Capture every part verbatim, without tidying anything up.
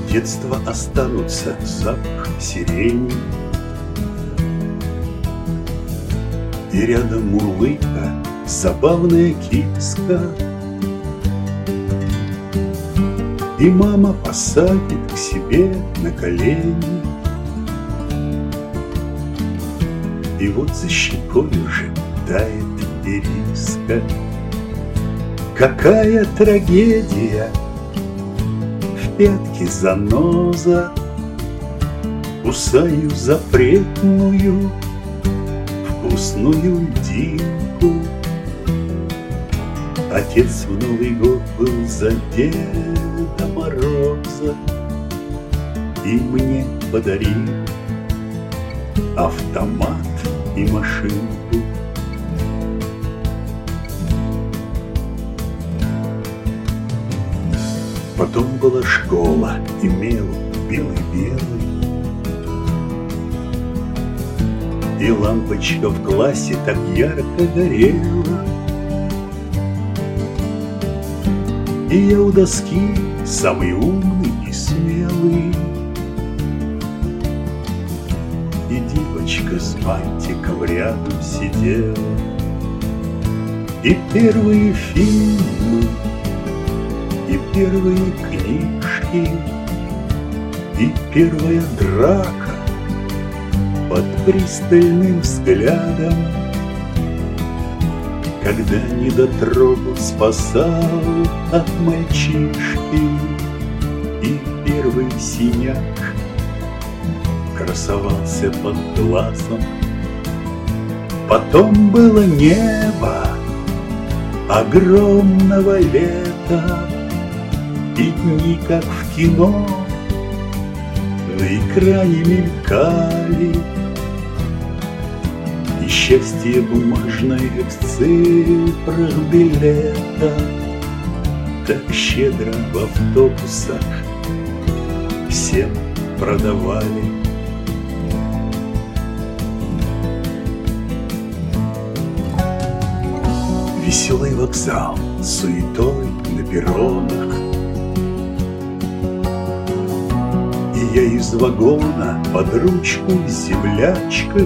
детства останутся запах сирени и рядом мурлыка забавная киска. И мама посадит к себе на колени, и вот за щекой уже тает ириска. Какая трагедия! В пятке заноза, кусаю запретную вкусную льдинку. Отец в Новый год был за Деда Мороза и мне подарил автомат и машинку. Потом была школа, и мел белый-белый, и лампочка в классе так ярко горела. И я у доски самый умный и смелый, и девочка с бантиком рядом сидела. И первые фильмы, и первые книжки, и первая драка под пристальным взглядом, когда недотрогу спасал от мальчишки, и первый синяк красовался под глазом. Потом было небо огромного лета, и дни, как в кино, на экране мелькали. И счастье бумажное в цифрах билета так щедро в автобусах всем продавали. Веселый вокзал с суетой на перронах, и я из вагона под ручку с землячкой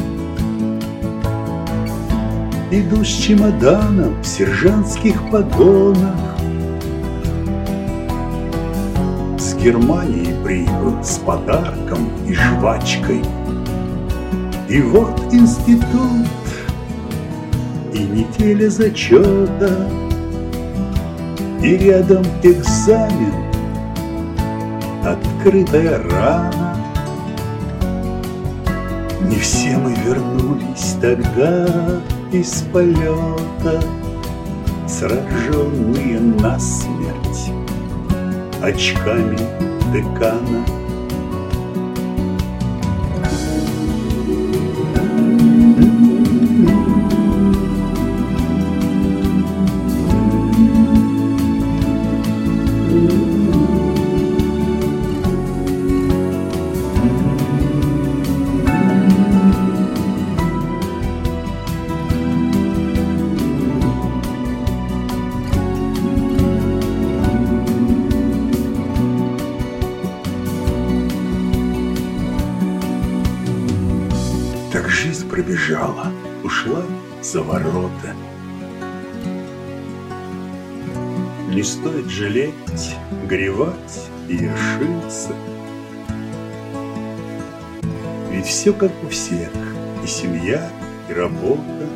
иду с чемоданом в сержантских погонах. С Германии прибыл с подарком и жвачкой. И вот институт, и неделя зачета, и рядом экзамен, открытая рана. Не все мы вернулись тогда из полета, сраженные насмерть очками декана. Так жизнь пробежала, ушла за ворота. Не стоит жалеть, горевать и ершиться, ведь все как у всех, и семья, и работа.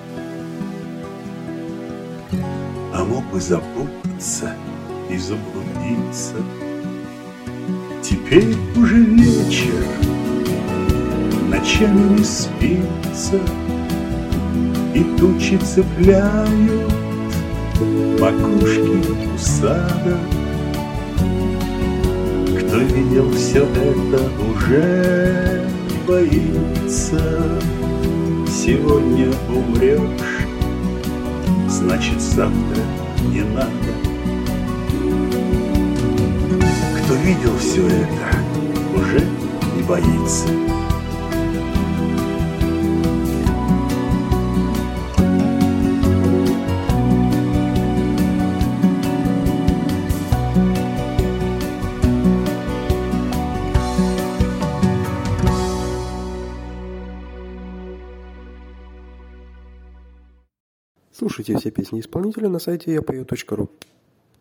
А мог бы запутаться и заблудиться. Теперь уже вечер, ночами не спится, и тучи цепляют макушки у сада. Кто видел все это, уже боится. Сегодня умрешь, значит завтра не надо. Кто видел все это, уже не боится. Слушайте все песни исполнителя на сайте я пою точка ру.